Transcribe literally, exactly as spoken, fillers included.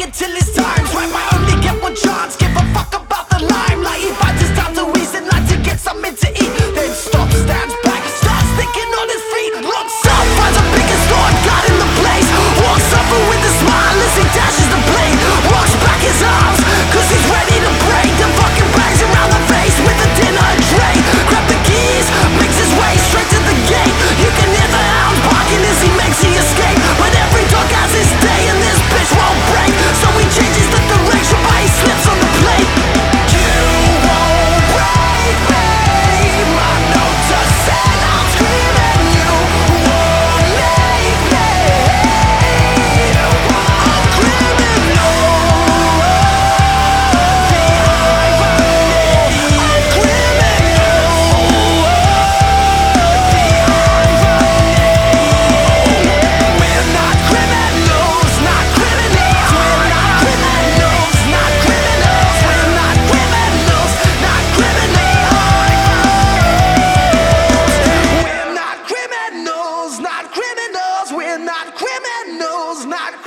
it till his time's right. I only get one chance, give a fuck about the limelight. He finds his time to reason, like to get something to eat. Then stops, stands back, starts thinking on his feet. Looks up, finds a bigger sword, got in the place. Walks over with a smile as he dashes the blade. Walks back his arms, cause he's ready to break. Then fucking bangs around the face with a dinner tray. Grab the keys, makes his way straight to the gate. You can hear the hound barking as he makes the escape. But every dog has his day and this bitch won't break. So he changes the direction while he slips on the plate. You won't break me. My notes are set, I'm screaming. You won't make me. I'm criminal. The irony. I'm criminal. The irony. We're not criminals, not criminals. We're not criminals, not criminals. We're not criminals, not criminals. We're not criminals, not criminals. We're not criminals, not